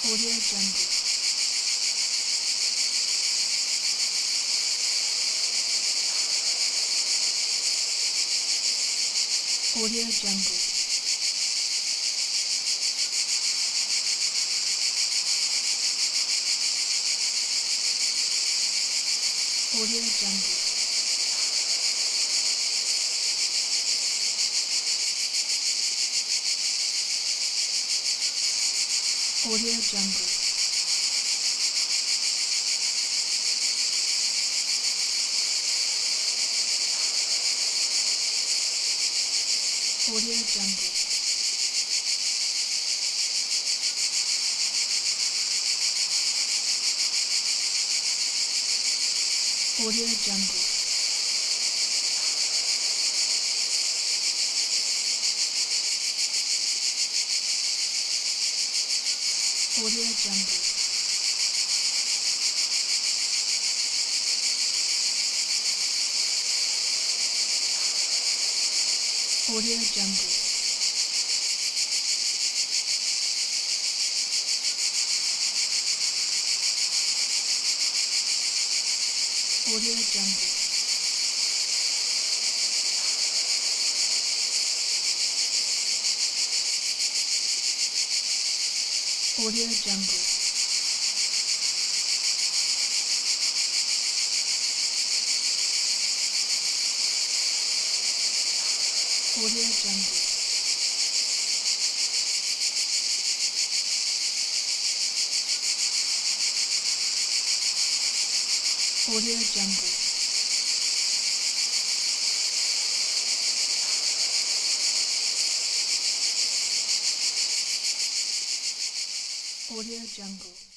Audio Jungle. Audio Jungle. Audio Jungle. Audio Jungle. Audio Jungle. Audio Jungle. Audio Jungle. Audio Jungle. Audio Jungle. Audio Jungle. Audio Jungle. Audio Jungle. Audio Jungle.